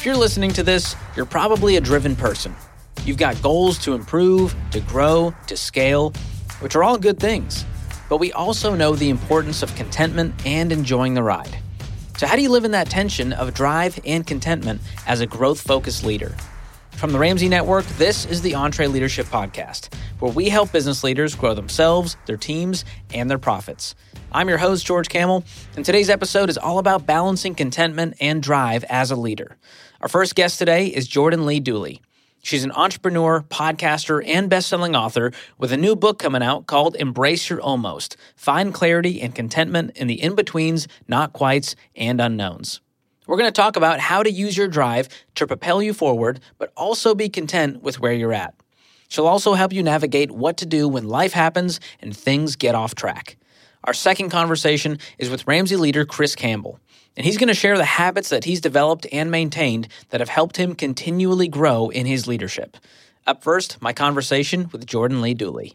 you're listening to this, you're probably a driven person. You've got goals to improve, to grow, to scale, which are all good things. But we also know the importance of contentment and enjoying the ride. So how do you live in that tension of drive and contentment as a growth-focused leader? From the Ramsey Network, this is the EntreLeadership Podcast, where we help business leaders grow themselves, their teams, and their profits. I'm your host, George Kamel, and today's episode is all about balancing contentment and drive as a leader. Our first guest today is Jordan Lee Dooley. She's an entrepreneur, podcaster, and best-selling author with a new book coming out called Embrace Your Almost: Find Clarity and Contentment in the In-Betweens, Not-Quites, and Unknowns. We're going to talk about how to use your drive to propel you forward, but also be content with where you're at. She'll also help you navigate what to do when life happens and things get off track. Our second conversation is with Ramsey leader Chris Campbell, and he's going to share the habits that he's developed and maintained that have helped him continually grow in his leadership. Up first, my conversation with Jordan Lee Dooley.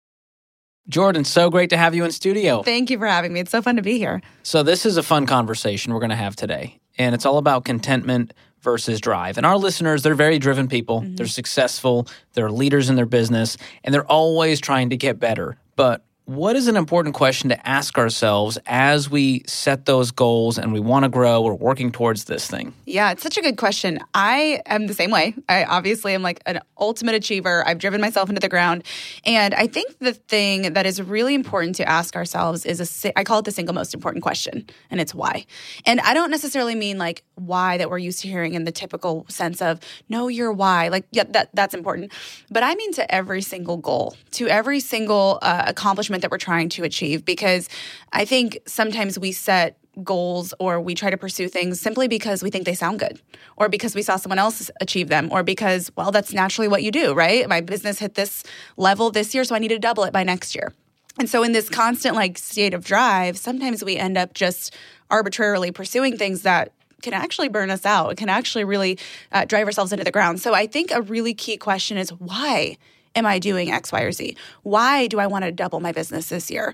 Jordan, so great to have you in studio. Thank you for having me. It's so fun to be here. So this is a fun conversation we're going to have today, and it's all about contentment versus drive. And our listeners, they're very driven people. Mm-hmm. They're successful. They're leaders in their business, and they're always trying to get better. But what is an important question to ask ourselves as we set those goals and we want to grow or working towards this thing? Yeah, it's such a good question. I am the same way. I obviously am like an ultimate achiever. I've driven myself into the ground. And I think the thing that is really important to ask ourselves is, I call it the single most important question, and it's why. And I don't necessarily mean like why that we're used to hearing in the typical sense of know your why. Like, yeah, that's important. But I mean to every single goal, to every single accomplishment that we're trying to achieve, because I think sometimes we set goals or we try to pursue things simply because we think they sound good, or because we saw someone else achieve them, or because, well, that's naturally what you do, right? My business hit this level this year, so I need to double it by next year. And so in this constant like state of drive, sometimes we end up just arbitrarily pursuing things that can actually burn us out. It can actually really drive ourselves into the ground. So I think a really key question is, why am I doing X, Y, or Z? Why do I want to double my business this year?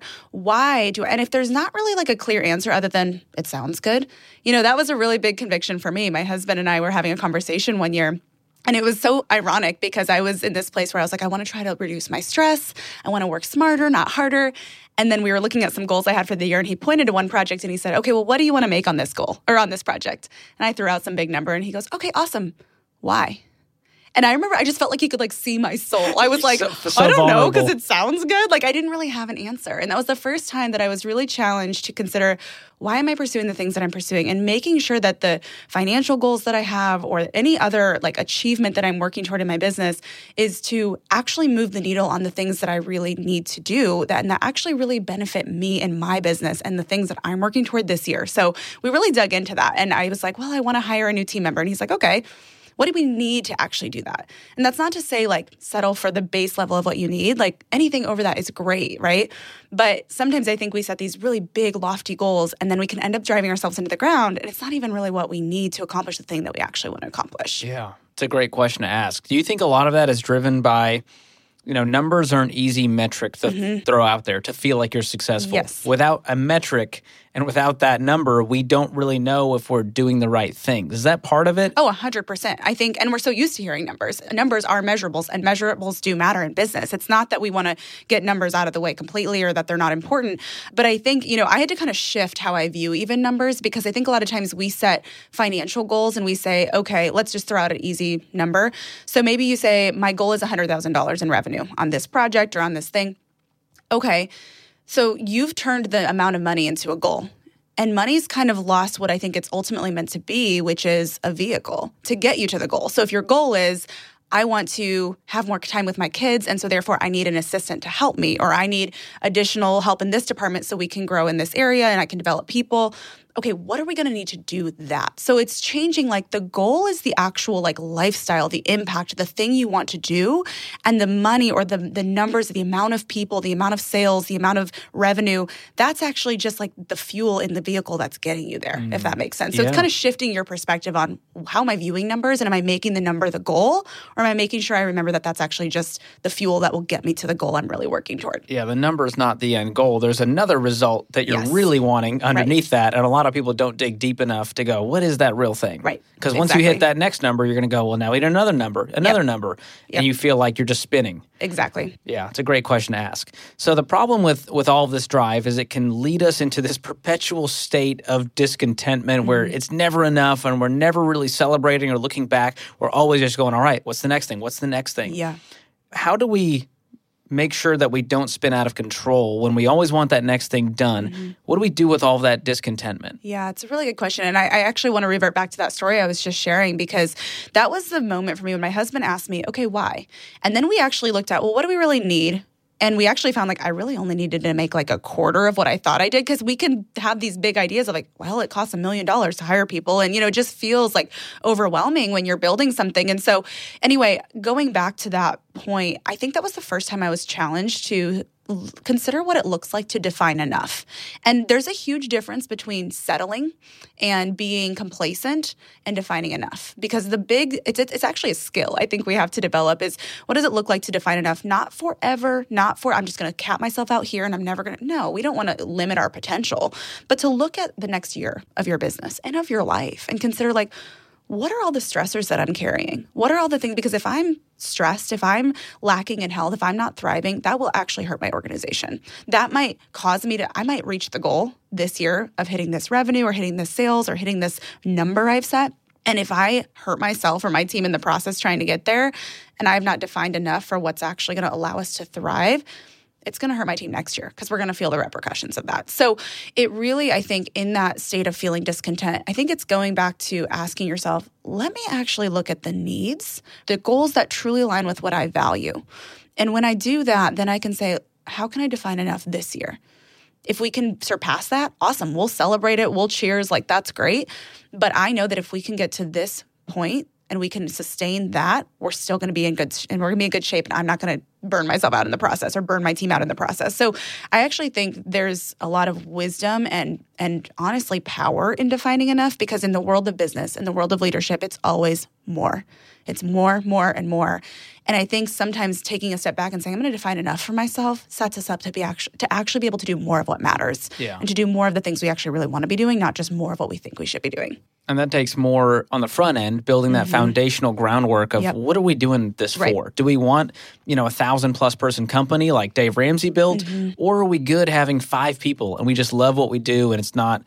And if there's not really like a clear answer other than it sounds good, that was a really big conviction for me. My husband and I were having a conversation one year, and it was so ironic because I was in this place where I was like, I want to try to reduce my stress. I want to work smarter, not harder. And then we were looking at some goals I had for the year, and he pointed to one project and he said, okay, well, what do you want to make on this goal or on this project? And I threw out some big number and he goes, okay, awesome. Why? And I remember I just felt like he could like see my soul. I was like, so I don't know, vulnerable. because it sounds good. Like I didn't really have an answer. And that was the first time that I was really challenged to consider, why am I pursuing the things that I'm pursuing, and making sure that the financial goals that I have or any other like achievement that I'm working toward in my business is to actually move the needle on the things that I really need to do and that actually really benefit me and my business and the things that I'm working toward this year. So we really dug into that. And I was like, well, I want to hire a new team member. And he's like, okay, what do we need to actually do that? And that's not to say like settle for the base level of what you need. Like anything over that is great, right? But sometimes I think we set these really big, lofty goals, and then we can end up driving ourselves into the ground, and it's not even really what we need to accomplish the thing that we actually want to accomplish. Yeah, it's a great question to ask. Do you think a lot of that is driven by, numbers are an easy metric to throw out there to feel like you're successful? Yes. Without a metric and without that number, we don't really know if we're doing the right thing. Is that part of it? Oh, 100%. I think, and we're so used to hearing numbers. Numbers are measurables, and measurables do matter in business. It's not that we want to get numbers out of the way completely or that they're not important. But I think, I had to kind of shift how I view even numbers, because I think a lot of times we set financial goals and we say, okay, let's just throw out an easy number. So maybe you say, my goal is $100,000 in revenue on this project or on this thing. Okay. So you've turned the amount of money into a goal. And money's kind of lost what I think it's ultimately meant to be, which is a vehicle to get you to the goal. So if your goal is, I want to have more time with my kids, and so therefore I need an assistant to help me, or I need additional help in this department so we can grow in this area and I can develop people. Okay, what are we going to need to do that? So it's changing, like the goal is the actual like lifestyle, the impact, the thing you want to do, and the money or the numbers, the amount of people, the amount of sales, the amount of revenue, that's actually just like the fuel in the vehicle that's getting you there, if that makes sense. So it's kind of shifting your perspective on how am I viewing numbers, and am I making the number the goal, or am I making sure I remember that that's actually just the fuel that will get me to the goal I'm really working toward? Yeah, the number is not the end goal. There's another result that you're really wanting underneath that, and a lot lot of people don't dig deep enough to go, what is that real thing? Right. Because once you hit that next number, you're going to go, well, now we need another number, number. And you feel like you're just spinning. Exactly. Yeah, it's a great question to ask. So the problem with all of this drive is it can lead us into this perpetual state of discontentment where it's never enough and we're never really celebrating or looking back. We're always just going, all right, what's the next thing? What's the next thing? Yeah. How do we make sure that we don't spin out of control when we always want that next thing done? What do we do with all of that discontentment? Yeah, it's a really good question. And I actually want to revert back to that story I was just sharing, because that was the moment for me when my husband asked me, okay, why? And then we actually looked at, well, what do we really need? And we actually found I really only needed to make a quarter of what I thought I did, because we can have these big ideas of well, it costs $1 million to hire people. And, it just feels overwhelming when you're building something. And so anyway, going back to that point, I think that was the first time I was challenged to consider what it looks like to define enough. And there's a huge difference between settling and being complacent and defining enough. Because it's actually a skill I think we have to develop is, what does it look like to define enough? Not forever, I'm just going to cap myself out here and I'm never going to. No, we don't want to limit our potential. But to look at the next year of your business and of your life and consider what are all the stressors that I'm carrying? What are all the things? Because if I'm stressed, if I'm lacking in health, if I'm not thriving, that will actually hurt my organization. That might cause me I might reach the goal this year of hitting this revenue or hitting this sales or hitting this number I've set. And if I hurt myself or my team in the process trying to get there, and I have not defined enough for what's actually going to allow us to thrive, it's going to hurt my team next year because we're going to feel the repercussions of that. So it really, I think, in that state of feeling discontent, I think it's going back to asking yourself, let me actually look at the needs, the goals that truly align with what I value. And when I do that, then I can say, how can I define enough this year? If we can surpass that, awesome. We'll celebrate it. We'll cheers. That's great. But I know that if we can get to this point and we can sustain that, we're still going to be in good shape, and I'm not going to burn myself out in the process or burn my team out in the process. So I actually think there's a lot of wisdom and honestly power in defining enough, because in the world of business, in the world of leadership, it's always more. It's more, and more. And I think sometimes taking a step back and saying, I'm going to define enough for myself sets us up to actually be able to do more of what matters. Yeah. And to do more of the things we actually really want to be doing, not just more of what we think we should be doing. And that takes more on the front end, building that foundational groundwork of what are we doing this for? Do we want, 1,000+ person company like Dave Ramsey built? Or are we good having 5 people and we just love what we do and it's not,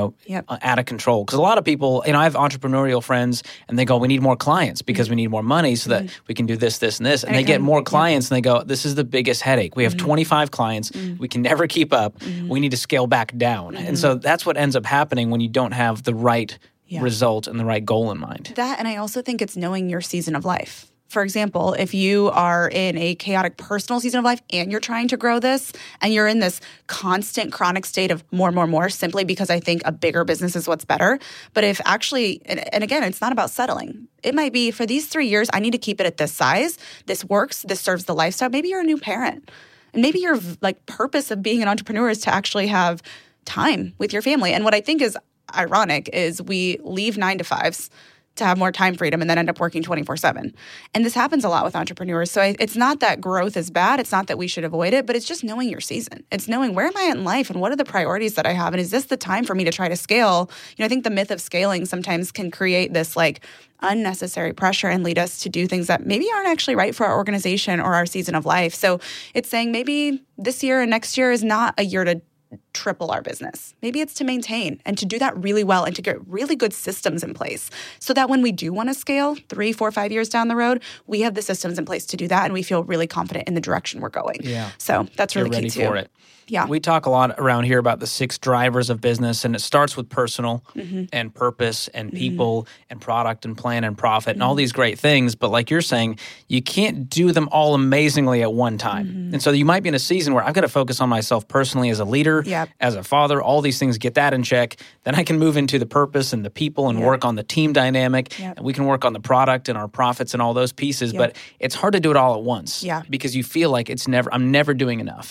out of control? Because a lot of people, I have entrepreneurial friends and they go, we need more clients because we need more money so that we can do this, this, and this. And they get more clients and they go, this is the biggest headache. We have 25 clients. We can never keep up. We need to scale back down. And so that's what ends up happening when you don't have the right result and the right goal in mind. That, and I also think it's knowing your season of life. For example, if you are in a chaotic personal season of life and you're trying to grow this and you're in this constant chronic state of more, simply because I think a bigger business is what's better. But if actually, and again, it's not about settling. It might be for these 3 years, I need to keep it at this size. This works. This serves the lifestyle. Maybe you're a new parent. And maybe your purpose of being an entrepreneur is to actually have time with your family. And what I think is ironic is we leave 9 to 5s to have more time freedom and then end up working 24/7. And this happens a lot with entrepreneurs. So it's not that growth is bad. It's not that we should avoid it, but it's just knowing your season. It's knowing where am I at in life and what are the priorities that I have? And is this the time for me to try to scale? I think the myth of scaling sometimes can create this unnecessary pressure and lead us to do things that maybe aren't actually right for our organization or our season of life. So it's saying maybe this year and next year is not a year to triple our business. Maybe it's to maintain and to do that really well and to get really good systems in place so that when we do want to scale 3, 4, 5 years down the road, we have the systems in place to do that and we feel really confident in the direction we're going. Yeah. So that's really key too. You're ready for it. Yeah. We talk a lot around here about the 6 drivers of business, and it starts with personal and purpose and people and product and plan and profit and all these great things. But like you're saying, you can't do them all amazingly at one time. And so you might be in a season where I've got to focus on myself personally as a leader, as a father, all these things, get that in check. Then I can move into the purpose and the people and work on the team dynamic. And we can work on the product and our profits and all those pieces. But it's hard to do it all at once because you feel like I'm never doing enough. Right.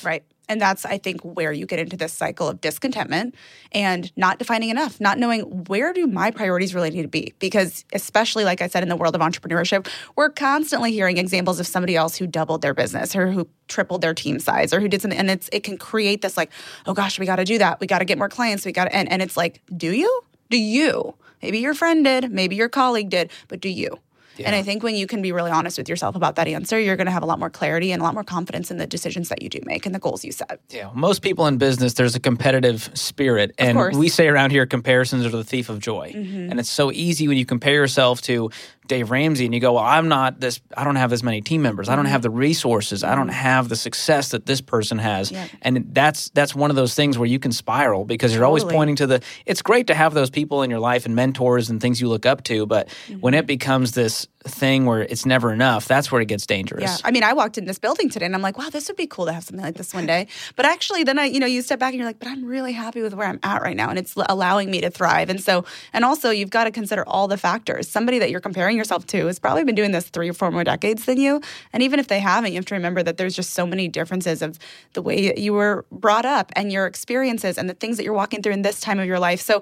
And that's, I think, where you get into this cycle of discontentment and not defining enough, not knowing where do my priorities really need to be. Because especially, like I said, in the world of entrepreneurship, we're constantly hearing examples of somebody else who doubled their business or who tripled their team size or who did something. And it can create this like, oh gosh, we got to do that. We got to get more clients. And it's like, do you? Do you? Maybe your friend did. Maybe your colleague did. But do you? Yeah. And I think when you can be really honest with yourself about that answer, you're going to have a lot more clarity and a lot more confidence in the decisions that you do make and the goals you set. Yeah. Most people in business, there's a competitive spirit. And we say around here, comparisons are the thief of joy. Mm-hmm. And it's so easy when you compare yourself to Dave Ramsey and you go, well, I don't have as many team members. I don't have the resources. I don't have the success that this person has. Yeah. And that's one of those things where you can spiral because you're always pointing to it's great to have those people in your life and mentors and things you look up to. But when it becomes this thing where it's never enough, that's where it gets dangerous. Yeah. I mean, I walked in this building today and I'm like, wow, this would be cool to have something like this one day. But actually then you step back and you're like, but I'm really happy with where I'm at right now. And it's allowing me to thrive. And also you've got to consider all the factors. Somebody that you're comparing yourself to has probably been doing this 3 or 4 more decades than you. And even if they haven't, you have to remember that there's just so many differences of the way you were brought up and your experiences and the things that you're walking through in this time of your life. So,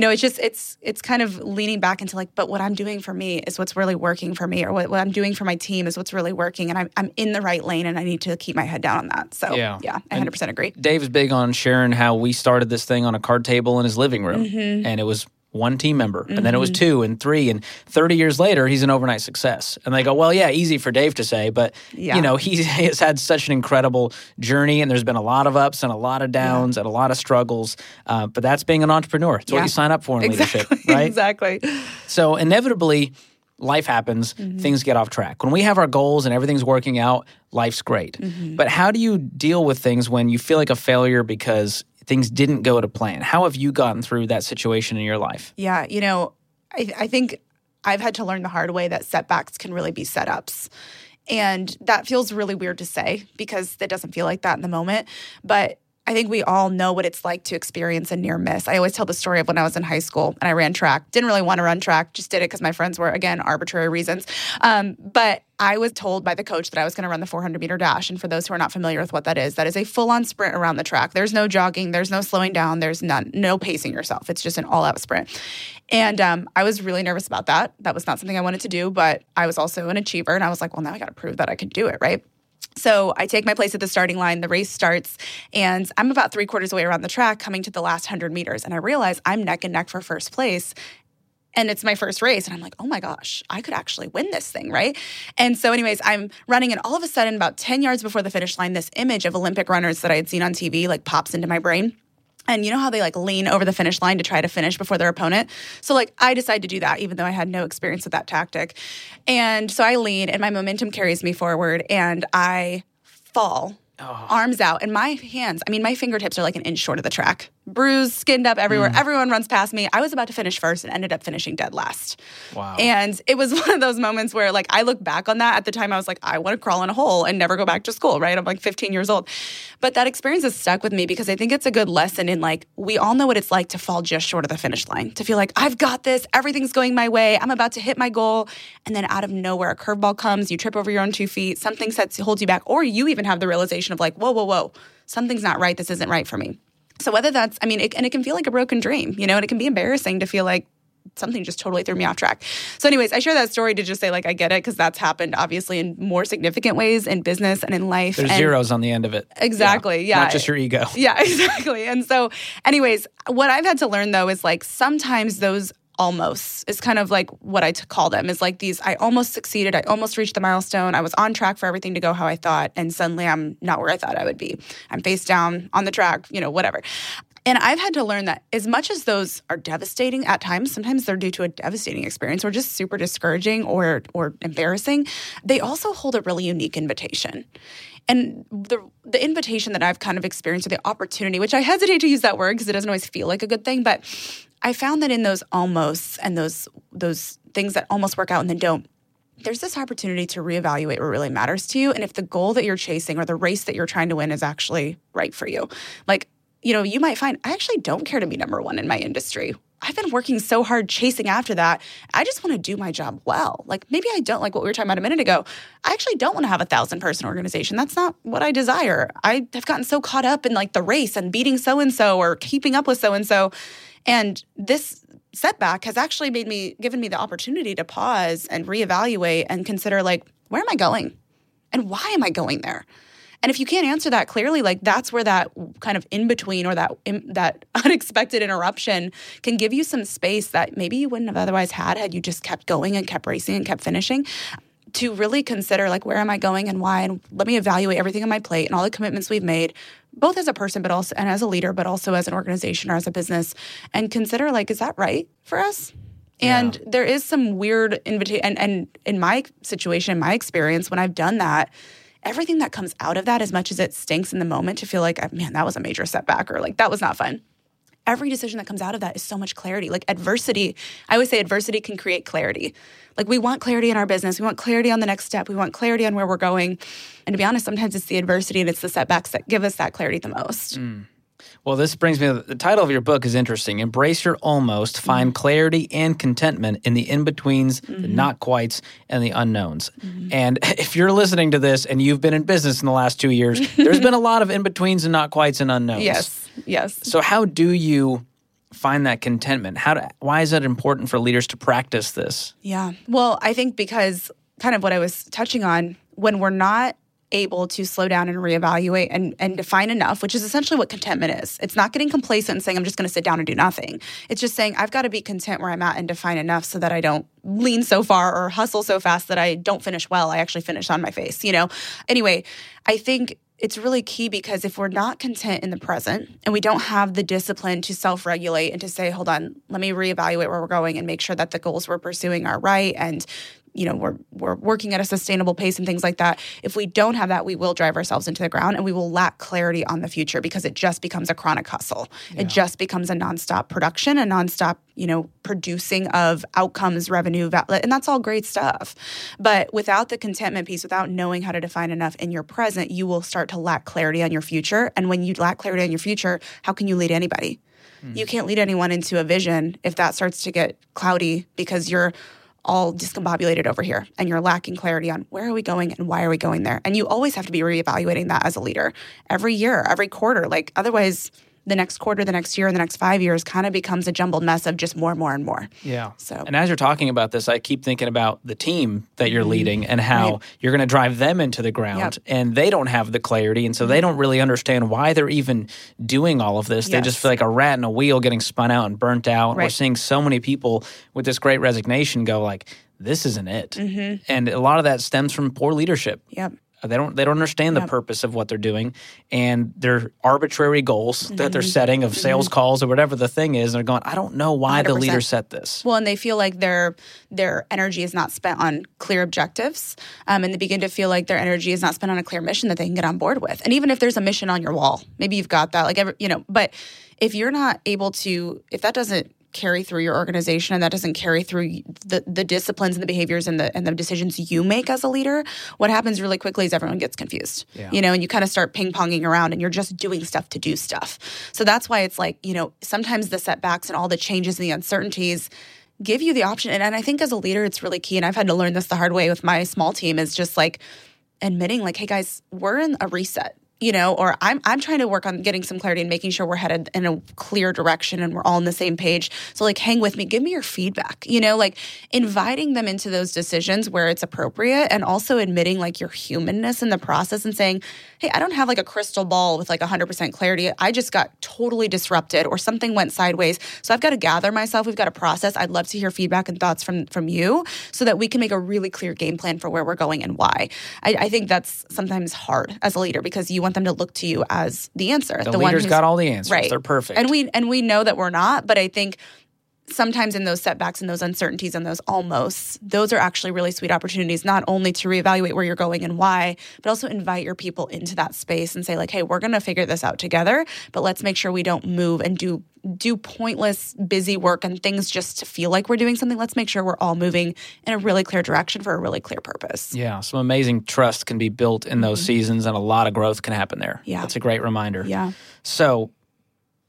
it's kind of leaning back into like, but what I'm doing for me is what's really working for me, or what I'm doing for my team is what's really working. And I'm in the right lane and I need to keep my head down on that. So yeah I 100% agree. Dave's big on sharing how we started this thing on a card table in his living room. Mm-hmm. And it was 1 team member, and then it was 2 and 3, and 30 years later, he's an overnight success. And they go, well, yeah, easy for Dave to say, but he has had such an incredible journey, and there's been a lot of ups and a lot of downs and a lot of struggles. But that's being an entrepreneur. It's what you sign up for in leadership, right? Exactly. So inevitably, life happens, things get off track. When we have our goals and everything's working out, life's great. Mm-hmm. But how do you deal with things when you feel like a failure because things didn't go to plan? How have you gotten through that situation in your life? Yeah, I think I've had to learn the hard way that setbacks can really be setups. And that feels really weird to say because it doesn't feel like that in the moment. But I think we all know what it's like to experience a near miss. I always tell the story of when I was in high school and I ran track. Didn't really want to run track, just did it because my friends were, again, arbitrary reasons. But I was told by the coach that I was going to run the 400-meter dash. And for those who are not familiar with what that is a full-on sprint around the track. There's no jogging. There's no slowing down. There's no pacing yourself. It's just an all-out sprint. And I was really nervous about that. That was not something I wanted to do, but I was also an achiever. And I was like, well, now I got to prove that I can do it, right? So I take my place at the starting line, the race starts, and I'm about 3/4 way around the track coming to the last 100 meters. And I realize I'm neck and neck for first place. And it's my first race. And I'm like, oh my gosh, I could actually win this thing, right? And so anyways, I'm running and all of a sudden about 10 yards before the finish line, this image of Olympic runners that I had seen on TV like pops into my brain. And you know how they like lean over the finish line to try to finish before their opponent? So like I decide to do that even though I had no experience with that tactic. And so I lean and my momentum carries me forward and I fall, arms out. And my hands, my fingertips are like an inch short of the track. Bruised, skinned up everywhere. Everyone runs past me. I was about to finish first and ended up finishing dead last. Wow. And it was one of those moments where like I look back on that. At the time I was like, I want to crawl in a hole and never go back to school, right? I'm like 15 years old. But that experience has stuck with me because I think it's a good lesson in like, we all know what it's like to fall just short of the finish line, to feel like I've got this, everything's going my way, I'm about to hit my goal. And then out of nowhere, a curveball comes, you trip over your own 2 feet, something holds you back, or you even have the realization of like, whoa, something's not right, this isn't right for me. So whether that's, it can feel like a broken dream, and it can be embarrassing to feel like something just totally threw me off track. So anyways, I share that story to just say like, I get it because that's happened obviously in more significant ways in business and in life. There's zeros on the end of it. Exactly. Yeah. Not just your ego. Yeah, exactly. And so anyways, what I've had to learn though is like sometimes those almost is kind of like what I call them is like these, I almost succeeded. I almost reached the milestone. I was on track for everything to go how I thought. And suddenly I'm not where I thought I would be. I'm face down on the track, whatever. And I've had to learn that as much as those are devastating at times, sometimes they're due to a devastating experience or just super discouraging or embarrassing, they also hold a really unique invitation. And the invitation that I've kind of experienced or the opportunity, which I hesitate to use that word because it doesn't always feel like a good thing, but I found that in those almosts and those things that almost work out and then don't, there's this opportunity to reevaluate what really matters to you and if the goal that you're chasing or the race that you're trying to win is actually right for you. Like, you might find, I actually don't care to be number one in my industry. I've been working so hard chasing after that. I just want to do my job well. Like maybe I don't, like what we were talking about a minute ago. I actually don't want to have a 1,000-person organization. That's not what I desire. I have gotten so caught up in like the race and beating so-and-so or keeping up with so-and-so. And this setback has actually given me the opportunity to pause and reevaluate and consider like, where am I going? And why am I going there? And if you can't answer that clearly, like that's where that kind of in-between or that unexpected interruption can give you some space that maybe you wouldn't have otherwise had you just kept going and kept racing and kept finishing, to really consider like, where am I going and why? And let me evaluate everything on my plate and all the commitments we've made, both as a person but also and as a leader, but also as an organization or as a business, and consider like, is that right for us? And there is some weird invitation. And in my situation, in my experience, when I've done that, everything that comes out of that, as much as it stinks in the moment to feel like, man, that was a major setback or like that was not fun. Every decision that comes out of that is so much clarity. Like adversity, I always say adversity can create clarity. Like we want clarity in our business. We want clarity on the next step. We want clarity on where we're going. And to be honest, sometimes it's the adversity and it's the setbacks that give us that clarity the most. Well, this brings me to the title of your book is interesting. Embrace Your Almost, Find Clarity and Contentment in the In-Betweens, the Not-Quites, and the Unknowns. And if you're listening to this and you've been in business in the last 2 years, there's been a lot of in-betweens and not-quites and unknowns. Yes. So how do you find that contentment? Why is it important for leaders to practice this? Yeah. Well, I think because kind of what I was touching on, when we're not able to slow down and reevaluate and define enough, which is essentially what contentment is. It's not getting complacent and saying, I'm just going to sit down and do nothing. It's just saying, I've got to be content where I'm at and define enough so that I don't lean so far or hustle so fast that I don't finish well. I actually finish on my face, Anyway, I think it's really key because if we're not content in the present and we don't have the discipline to self-regulate and to say, hold on, let me reevaluate where we're going and make sure that the goals we're pursuing are right and we're working at a sustainable pace and things like that. If we don't have that, we will drive ourselves into the ground and we will lack clarity on the future because it just becomes a chronic hustle. Yeah. It just becomes a nonstop production, a nonstop, producing of outcomes, revenue, and that's all great stuff. But without the contentment piece, without knowing how to define enough in your present, you will start to lack clarity on your future. And when you lack clarity on your future, how can you lead anybody? You can't lead anyone into a vision if that starts to get cloudy because you're all discombobulated over here and you're lacking clarity on where are we going and why are we going there. And you always have to be reevaluating that as a leader every year, every quarter. Like otherwise the next quarter, the next year, and the next 5 years kind of becomes a jumbled mess of just more and more and more. Yeah. And as you're talking about this, I keep thinking about the team that you're leading and how you're going to drive them into the ground and they don't have the clarity. And so they don't really understand why they're even doing all of this. They just feel like a rat in a wheel getting spun out and burnt out. We're seeing so many people with this great resignation go like, this isn't it. And a lot of that stems from poor leadership. They don't understand the purpose of what they're doing, and their arbitrary goals that they're setting of sales calls or whatever the thing is. They're going, I don't know why 100%. The leader set this. Well, and they feel like their energy is not spent on clear objectives, and they begin to feel like their energy is not spent on a clear mission that they can get on board with. And even if there's a mission on your wall, maybe you've got that, but if you're not able to, if that doesn't carry through your organization and that doesn't carry through the disciplines and the behaviors and the decisions you make as a leader, what happens really quickly is everyone gets confused, and you kind of start ping-ponging around and you're just doing stuff to do stuff. So that's why it's like, sometimes the setbacks and all the changes and the uncertainties give you the option. And I think as a leader, it's really key. And I've had to learn this the hard way with my small team is just like admitting like, hey guys, we're in a reset. Or I'm trying to work on getting some clarity and making sure we're headed in a clear direction and we're all on the same page. So like, hang with me, give me your feedback, like inviting them into those decisions where it's appropriate and also admitting like your humanness in the process and saying, hey, I don't have like a crystal ball with like 100% clarity. I just got totally disrupted or something went sideways. So I've got to gather myself. We've got to process. I'd love to hear feedback and thoughts from you so that we can make a really clear game plan for where we're going and why. I think that's sometimes hard as a leader because you want them to look to you as the answer. The leader's got all the answers. Right. They're perfect. And we know that we're not, but I think sometimes in those setbacks and those uncertainties and those almost, those are actually really sweet opportunities, not only to reevaluate where you're going and why, but also invite your people into that space and say like, hey, we're going to figure this out together, but let's make sure we don't move and do pointless, busy work and things just to feel like we're doing something. Let's make sure we're all moving in a really clear direction for a really clear purpose. Yeah, some amazing trust can be built in those seasons and a lot of growth can happen there. Yeah. That's a great reminder. Yeah. So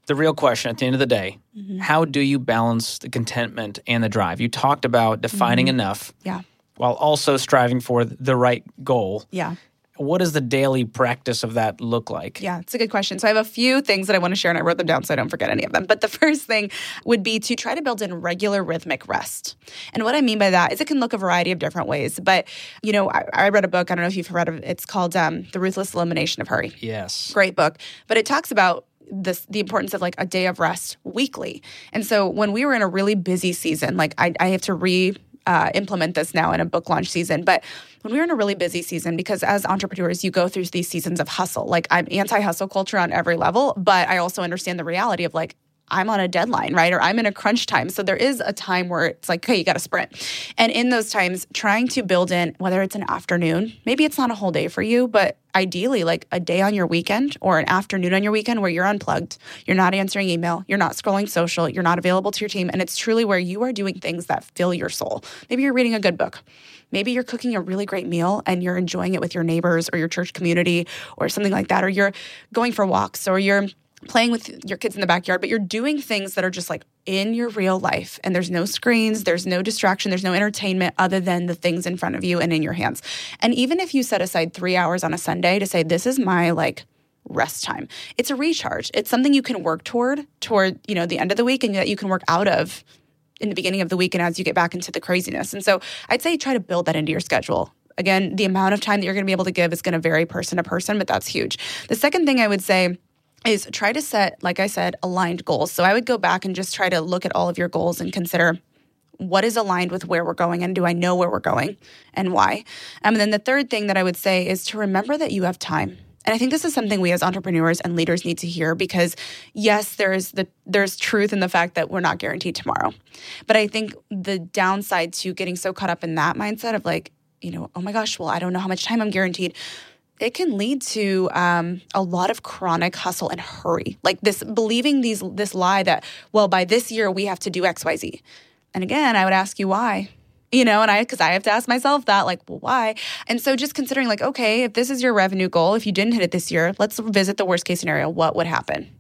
the real question at the end of the day, how do you balance the contentment and the drive? You talked about defining enough while also striving for the right goal. Yeah. What does the daily practice of that look like? Yeah, it's a good question. So I have a few things that I want to share, and I wrote them down so I don't forget any of them. But the first thing would be to try to build in regular rhythmic rest. And what I mean by that is it can look a variety of different ways. But, you know, I read a book, I don't know if you've read it, it's called The Ruthless Elimination of Hurry. Yes. Great book. But it talks about the importance of like a day of rest weekly. And so when we were in a really busy season, like I have to implement this now in a book launch season. But when we were in a really busy season, because as entrepreneurs, you go through these seasons of hustle. Like I'm anti-hustle culture on every level, but I also understand the reality of like, I'm on a deadline, right? Or I'm in a crunch time. So there is a time where it's like, okay, you got to sprint. And in those times, trying to build in, whether it's an afternoon, maybe it's not a whole day for you, but ideally like a day on your weekend or an afternoon on your weekend where you're unplugged, you're not answering email, you're not scrolling social, you're not available to your team. And it's truly where you are doing things that fill your soul. Maybe you're reading a good book. Maybe you're cooking a really great meal and you're enjoying it with your neighbors or your church community or something like that. Or you're going for walks or you're playing with your kids in the backyard, but you're doing things that are just like in your real life. And there's no screens, there's no distraction, there's no entertainment other than the things in front of you and in your hands. And even if you set aside 3 hours on a Sunday to say, this is my like rest time, it's a recharge. It's something you can work toward, you know, the end of the week and that you can work out of in the beginning of the week and as you get back into the craziness. And so I'd say try to build that into your schedule. Again, the amount of time that you're going to be able to give is going to vary person to person, but that's huge. The second thing I would say is try to set, like I said, aligned goals. So I would go back and just try to look at all of your goals and consider what is aligned with where we're going and do I know where we're going and why? And then the third thing that I would say is to remember that you have time. And I think this is something we as entrepreneurs and leaders need to hear because, yes, there's truth in the fact that we're not guaranteed tomorrow. But I think the downside to getting so caught up in that mindset of like, you know, oh my gosh, well, I don't know how much time I'm guaranteed. It can lead to a lot of chronic hustle and hurry. Like believing this lie that, well, by this year we have to do X, Y, Z. And again, I would ask you why. You know, because I have to ask myself that, like, well, why? And so just considering like, okay, if this is your revenue goal, if you didn't hit it this year, let's visit the worst case scenario. What would happen?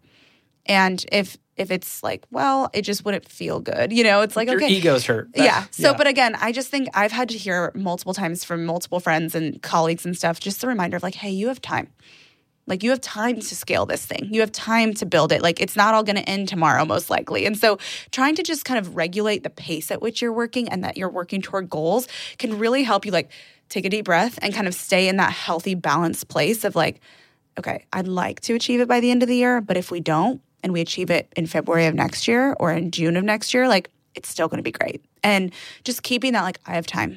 And if it's like, well, it just wouldn't feel good. You know, it's like, your okay. Your ego's hurt. So, but again, I just think I've had to hear multiple times from multiple friends and colleagues and stuff, just a reminder of like, hey, you have time. Like you have time to scale this thing. You have time to build it. Like it's not all going to end tomorrow, most likely. And so trying to just kind of regulate the pace at which you're working and that you're working toward goals can really help you like take a deep breath and kind of stay in that healthy, balanced place of like, okay, I'd like to achieve it by the end of the year, but if we don't and we achieve it in February of next year or in June of next year, like it's still going to be great. And just keeping that like, I have time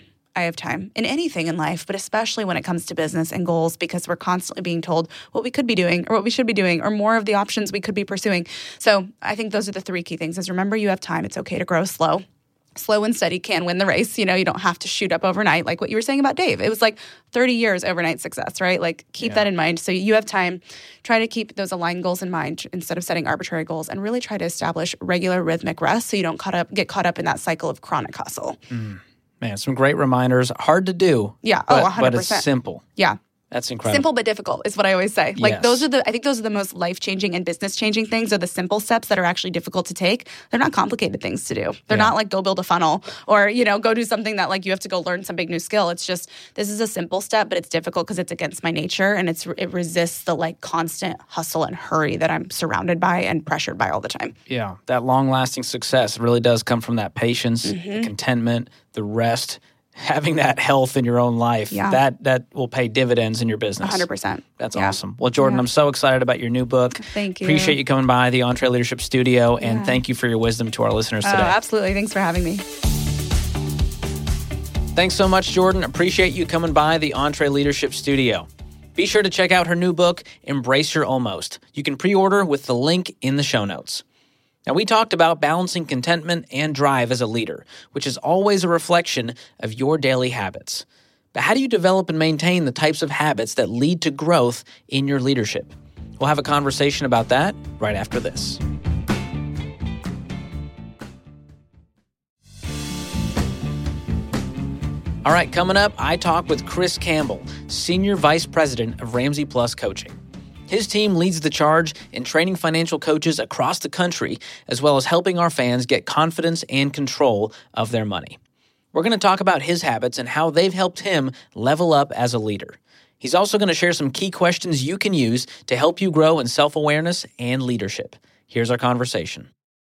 in anything in life, but especially when it comes to business and goals, because we're constantly being told what we could be doing or what we should be doing or more of the options we could be pursuing. So I think those are the three key things is remember you have time. It's okay to grow slow. Slow and steady can win the race. You know, you don't have to shoot up overnight like what you were saying about Dave. It was like 30 years overnight success, right? Like keep that in mind. So you have time. Try to keep those aligned goals in mind instead of setting arbitrary goals and really try to establish regular rhythmic rest so you don't get caught up in that cycle of chronic hustle. Man, some great reminders. Hard to do. Yeah. But, 100%. But it's simple. Yeah. That's incredible. Simple but difficult is what I always say. Like Yes. I think those are the most life-changing and business-changing things are the simple steps that are actually difficult to take. They're not complicated things to do. They're not like go build a funnel or, you know, go do something that like you have to go learn some big new skill. It's just, this is a simple step, but it's difficult because it's against my nature and it resists the like constant hustle and hurry that I'm surrounded by and pressured by all the time. Yeah. That long-lasting success really does come from that patience, the contentment, the rest, having that health in your own life. That will pay dividends in your business. 100%. That's awesome. Well, Jordan, I'm so excited about your new book. Thank you. Appreciate you coming by the EntreLeadership Studio, and thank you for your wisdom to our listeners today. Absolutely. Thanks for having me. Thanks so much, Jordan. Appreciate you coming by the EntreLeadership Studio. Be sure to check out her new book, Embrace Your Almost. You can pre-order with the link in the show notes. Now, we talked about balancing contentment and drive as a leader, which is always a reflection of your daily habits. But how do you develop and maintain the types of habits that lead to growth in your leadership? We'll have a conversation about that right after this. All right, coming up, I talk with Chris Campbell, Senior Vice President of Ramsey Plus Coaching. His team leads the charge in training financial coaches across the country, as well as helping our fans get confidence and control of their money. We're going to talk about his habits and how they've helped him level up as a leader. He's also going to share some key questions you can use to help you grow in self-awareness and leadership. Here's our conversation.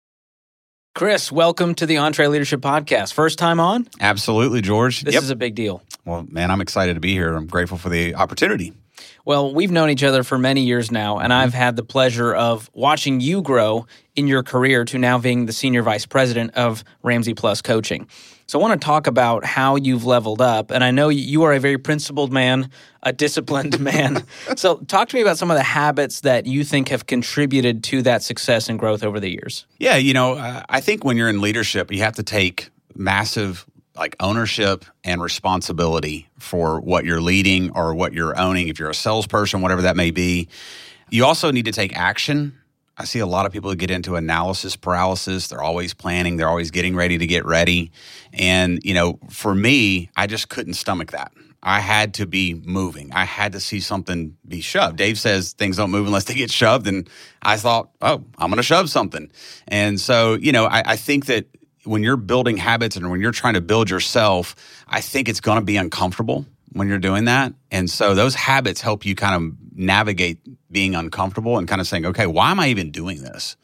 Chris, welcome to the EntreLeadership Podcast. First time on? Absolutely, George. This is a big deal. Well, man, I'm excited to be here. I'm grateful for the opportunity. Well, we've known each other for many years now, and I've had the pleasure of watching you grow in your career to now being the Senior Vice President of Ramsey Plus Coaching. So I want to talk about how you've leveled up, and I know you are a very principled man, a disciplined man. So talk to me about some of the habits that you think have contributed to that success and growth over the years. Yeah, I think when you're in leadership, you have to take massive ownership and responsibility for what you're leading or what you're owning. If you're a salesperson, whatever that may be, you also need to take action. I see a lot of people who get into analysis paralysis. They're always planning. They're always getting ready to get ready. And, for me, I just couldn't stomach that. I had to be moving. I had to see something be shoved. Dave says things don't move unless they get shoved. And I thought, I'm going to shove something. And so, I think that when you're building habits and when you're trying to build yourself, I think it's going to be uncomfortable when you're doing that. And so those habits help you kind of navigate being uncomfortable and kind of saying, okay, why am I even doing this?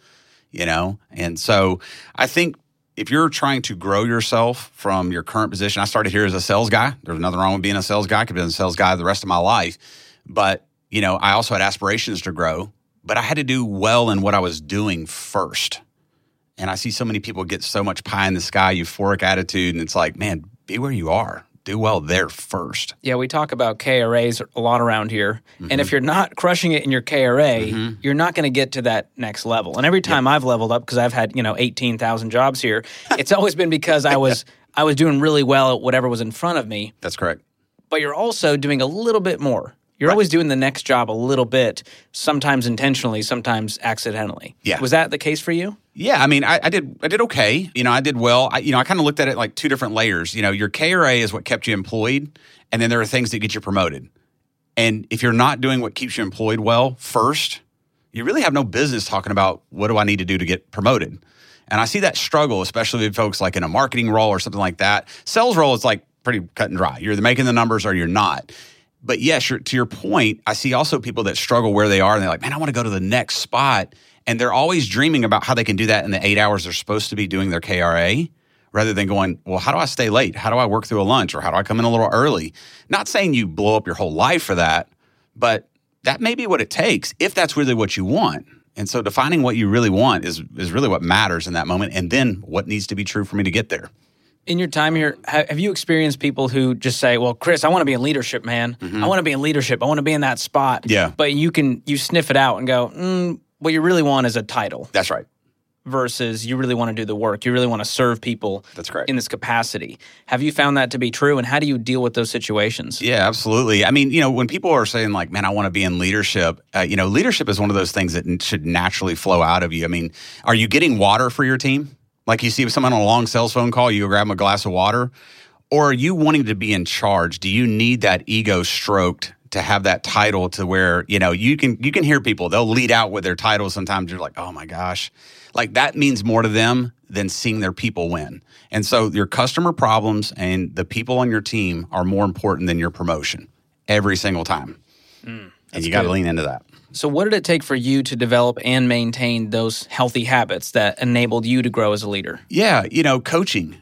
And so I think if you're trying to grow yourself from your current position, I started here as a sales guy. There's nothing wrong with being a sales guy. I could have been a sales guy the rest of my life. But, I also had aspirations to grow, but I had to do well in what I was doing first. And I see so many people get so much pie in the sky, euphoric attitude, and it's like, man, be where you are. Do well there first. Yeah, we talk about KRAs a lot around here. Mm-hmm. And if you're not crushing it in your KRA, you're not going to get to that next level. And every time I've leveled up, because I've had 18,000 jobs here, it's always been because I was doing really well at whatever was in front of me. That's correct. But you're also doing a little bit more. You're always doing the next job a little bit, sometimes intentionally, sometimes accidentally. Yeah. Was that the case for you? Yeah, I mean, I did okay. I did well. I kind of looked at it like two different layers. Your KRA is what kept you employed, and then there are things that get you promoted. And if you're not doing what keeps you employed well first, you really have no business talking about what do I need to do to get promoted. And I see that struggle, especially with folks like in a marketing role or something like that. Sales role is like pretty cut and dry. You're either making the numbers or you're not. But yes, to your point, I see also people that struggle where they are, and they're like, man, I want to go to the next spot. And they're always dreaming about how they can do that in the 8 hours they're supposed to be doing their KRA, rather than going, well, how do I stay late? How do I work through a lunch? Or how do I come in a little early? Not saying you blow up your whole life for that, but that may be what it takes if that's really what you want. And so defining what you really want is really what matters in that moment. And then what needs to be true for me to get there. In your time here, have you experienced people who just say, well, Chris, I want to be in leadership, man. I want to be in leadership. I want to be in that spot. Yeah. But you sniff it out and go, what you really want is a title. That's right. Versus you really want to do the work. You really want to serve people. That's correct. In this capacity. Have you found that to be true? And how do you deal with those situations? Yeah, absolutely. I mean, when people are saying like, man, I want to be in leadership, leadership is one of those things that should naturally flow out of you. I mean, are you getting water for your team? Like you see someone on a long sales phone call, you go grab them a glass of water? Or are you wanting to be in charge? Do you need that ego stroked to have that title to where, you can hear people, they'll lead out with their titles. Sometimes you're like, oh my gosh, like that means more to them than seeing their people win. And so your customer problems and the people on your team are more important than your promotion every single time. And you got to lean into that. So what did it take for you to develop and maintain those healthy habits that enabled you to grow as a leader? Yeah, coaching.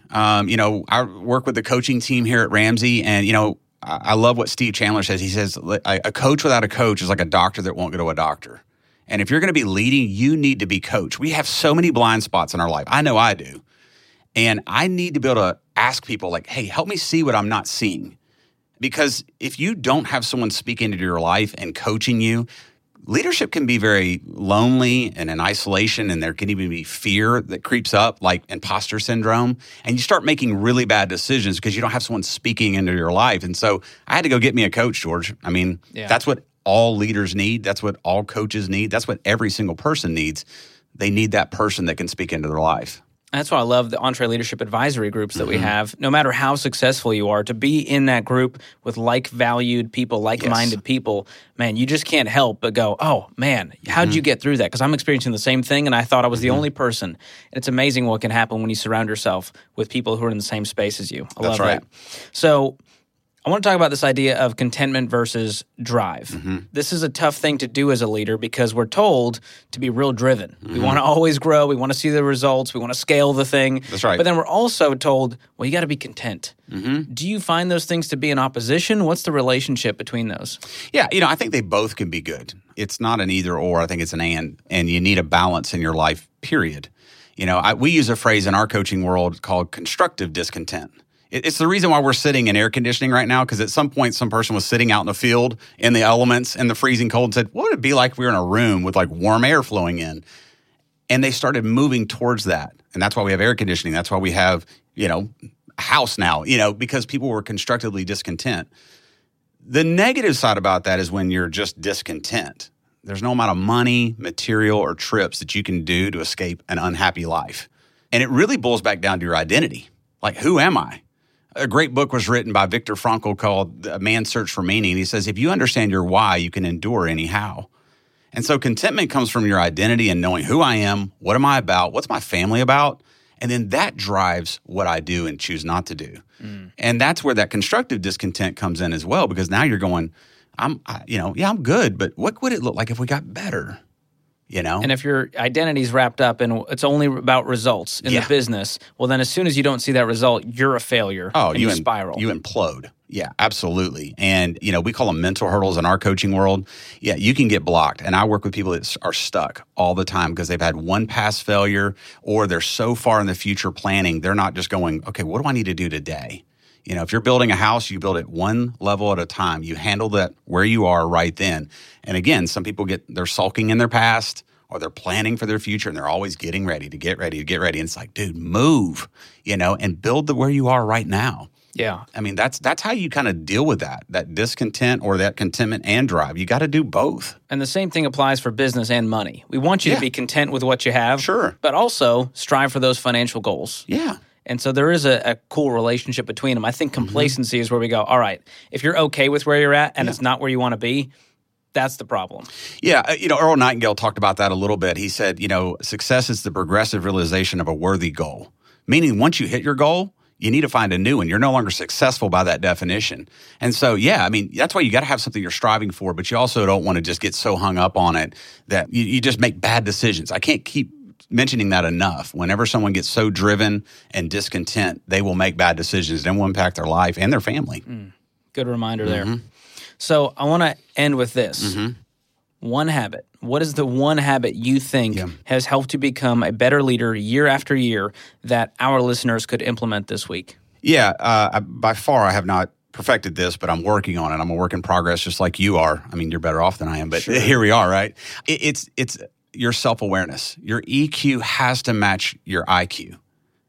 I work with the coaching team here at Ramsey, and, I love what Steve Chandler says. He says, a coach without a coach is like a doctor that won't go to a doctor. And if you're going to be leading, you need to be coached. We have so many blind spots in our life. I know I do. And I need to be able to ask people like, hey, help me see what I'm not seeing. Because if you don't have someone speak into your life and coaching you, leadership can be very lonely and in isolation, and there can even be fear that creeps up, like imposter syndrome. And you start making really bad decisions because you don't have someone speaking into your life. And so I had to go get me a coach, George. I mean, That's what all leaders need. That's what all coaches need. That's what every single person needs. They need that person that can speak into their life. That's why I love the EntreLeadership advisory groups that we have. No matter how successful you are, to be in that group with like-valued people, like-minded people, man, you just can't help but go, oh, man, how'd you get through that? Because I'm experiencing the same thing, and I thought I was the only person. And it's amazing what can happen when you surround yourself with people who are in the same space as you. I love that. So I want to talk about this idea of contentment versus drive. This is a tough thing to do as a leader because we're told to be real driven. We want to always grow. We want to see the results. We want to scale the thing. That's right. But then we're also told, well, you got to be content. Do you find those things to be in opposition? What's the relationship between those? Yeah, I think they both can be good. It's not an either or. I think it's an and you need a balance in your life, period. We use a phrase in our coaching world called constructive discontent. It's the reason why we're sitting in air conditioning right now, because at some point some person was sitting out in the field in the elements in the freezing cold and said, what would it be like if we were in a room with like warm air flowing in? And they started moving towards that. And that's why we have air conditioning. That's why we have, a house now, because people were constructively discontent. The negative side about that is when you're just discontent. There's no amount of money, material, or trips that you can do to escape an unhappy life. And it really boils back down to your identity. Like, who am I? A great book was written by Viktor Frankl called A Man's Search for Meaning. He says, if you understand your why, you can endure anyhow. And so contentment comes from your identity and knowing who I am, what am I about, what's my family about, and then that drives what I do and choose not to do. And that's where that constructive discontent comes in as well, because now you're going, I'm good, but what would it look like if we got better? And if your identity's wrapped up and it's only about results in the business, well, then as soon as you don't see that result, you're a failure. Oh, and you spiral. You implode. Yeah, absolutely. And, we call them mental hurdles in our coaching world. Yeah, you can get blocked. And I work with people that are stuck all the time because they've had one past failure or they're so far in the future planning, they're not just going, okay, what do I need to do today? If you're building a house, you build it one level at a time. You handle that where you are right then. And again, some people they're sulking in their past or they're planning for their future and they're always getting ready to get ready. And it's like, dude, move, and build where you are right now. Yeah. I mean, that's how you kind of deal with that discontent or that contentment and drive. You got to do both. And the same thing applies for business and money. We want you to be content with what you have. Sure. But also strive for those financial goals. Yeah. And so there is a cool relationship between them. I think complacency is where we go, all right, if you're okay with where you're at and it's not where you want to be, that's the problem. Yeah. Earl Nightingale talked about that a little bit. He said, success is the progressive realization of a worthy goal. Meaning once you hit your goal, you need to find a new one. You're no longer successful by that definition. And so, that's why you got to have something you're striving for, but you also don't want to just get so hung up on it that you just make bad decisions. I can't keep mentioning that enough. Whenever someone gets so driven and discontent, they will make bad decisions and will impact their life and their family. Good reminder there. So I want to end with this. One habit. What is the one habit you think has helped you become a better leader year after year that our listeners could implement this week? Yeah, by far I have not perfected this, but I'm working on it. I'm a work in progress just like you are. I mean, you're better off than I am, but here we are, right? It's your self-awareness. Your EQ has to match your IQ.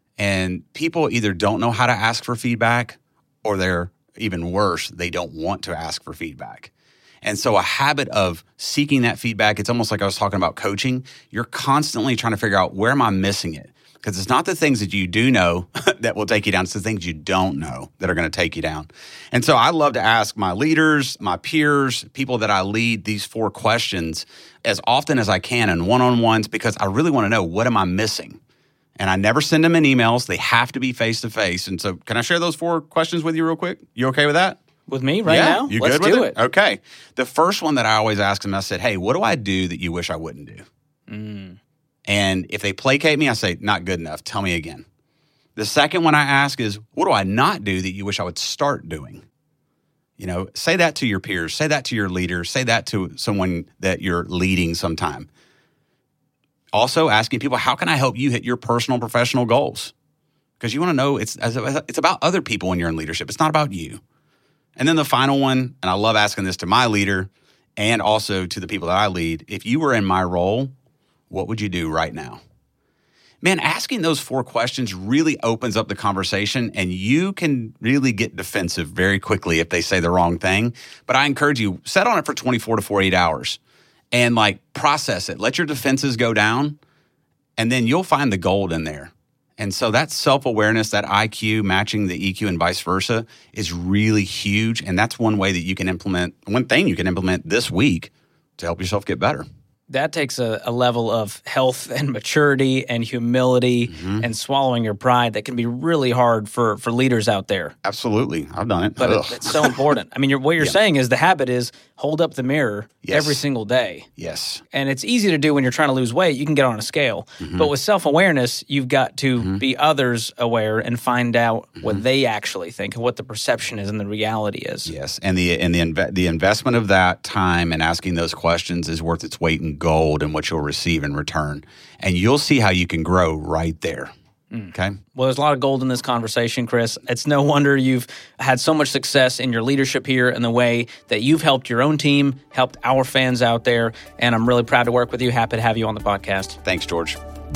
And people either don't know how to ask for feedback or they're even worse, they don't want to ask for feedback. And so a habit of seeking that feedback, it's almost like I was talking about coaching. You're constantly trying to figure out, where am I missing it? Because it's not the things that you do know that will take you down. It's the things you don't know that are going to take you down. And so I love to ask my leaders, my peers, people that I lead these 4 questions as often as I can in one-on-ones, because I really want to know, what am I missing? And I never send them in emails. They have to be face-to-face. And so can I share those 4 questions with you real quick? You okay with that? With me now? You Let's good with do it? Okay. The first one that I always ask them, I said, hey, what do I do that you wish I wouldn't do? And if they placate me, I say, not good enough. Tell me again. The second one I ask is, what do I not do that you wish I would start doing? Say that to your peers. Say that to your leader. Say that to someone that you're leading sometime. Also asking people, how can I help you hit your personal and professional goals? Because you want to know it's about other people when you're in leadership. It's not about you. And then the final one, and I love asking this to my leader and also to the people that I lead, if you were in my role, what would you do right now? Man, asking those 4 questions really opens up the conversation, and you can really get defensive very quickly if they say the wrong thing. But I encourage you, set on it for 24 to 48 hours and process it. Let your defenses go down, and then you'll find the gold in there. And so that self-awareness, that IQ matching the EQ and vice versa is really huge. And that's one way that you can implement, one thing you can implement this week to help yourself get better. That takes a level of health and maturity and humility and swallowing your pride that can be really hard for leaders out there. Absolutely. I've done it. But it's so important. I mean, what you're saying is the habit is hold up the mirror every single day. Yes. And it's easy to do when you're trying to lose weight. You can get on a scale. But with self-awareness, you've got to be others aware and find out what they actually think and what the perception is and the reality is. Yes. And the investment of that time and asking those questions is worth its weight in gold and what you'll receive in return. And you'll see how you can grow right there. Okay. Well, there's a lot of gold in this conversation, Chris. It's no wonder you've had so much success in your leadership here and the way that you've helped your own team, helped our fans out there. And I'm really proud to work with you. Happy to have you on the podcast. Thanks, George.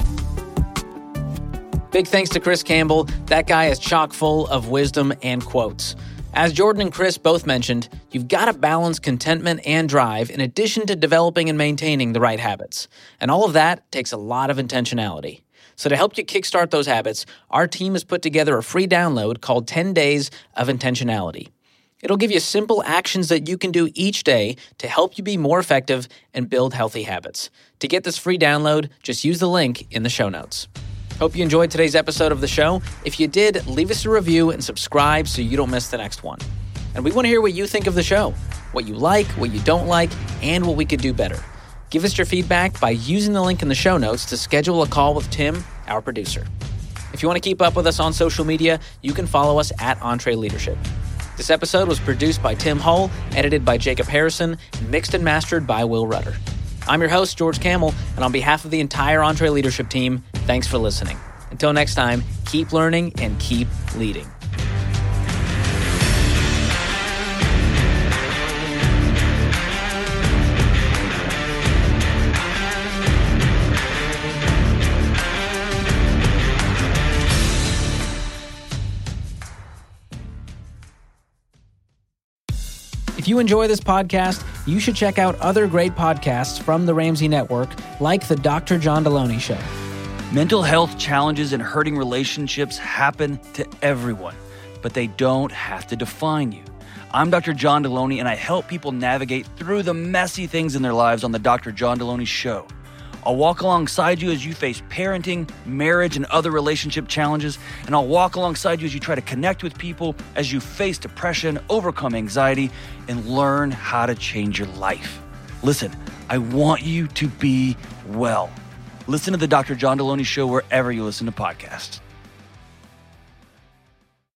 Big thanks to Chris Campbell. That guy is chock full of wisdom and quotes. As Jordan and Chris both mentioned, you've got to balance contentment and drive in addition to developing and maintaining the right habits. And all of that takes a lot of intentionality. So to help you kickstart those habits, our team has put together a free download called 10 Days of Intentionality. It'll give you simple actions that you can do each day to help you be more effective and build healthy habits. To get this free download, just use the link in the show notes. Hope you enjoyed today's episode of the show. If you did, leave us a review and subscribe so you don't miss the next one. And we want to hear what you think of the show, what you like, what you don't like, and what we could do better. Give us your feedback by using the link in the show notes to schedule a call with Tim, our producer. If you want to keep up with us on social media, you can follow us at EntreLeadership. This episode was produced by Tim Hull, edited by Jacob Harrison, and mixed and mastered by Will Rudder. I'm your host, George Camel, and on behalf of the entire EntreLeadership team, thanks for listening. Until next time, keep learning and keep leading. If you enjoy this podcast, you should check out other great podcasts from the Ramsey Network, like the Dr. John Deloney Show. Mental health challenges and hurting relationships happen to everyone, but they don't have to define you. I'm Dr. John Deloney, and I help people navigate through the messy things in their lives on the Dr. John Deloney Show. I'll walk alongside you as you face parenting, marriage, and other relationship challenges, and I'll walk alongside you as you try to connect with people, as you face depression, overcome anxiety, and learn how to change your life. Listen, I want you to be well. Listen to the Dr. John Deloney Show wherever you listen to podcasts.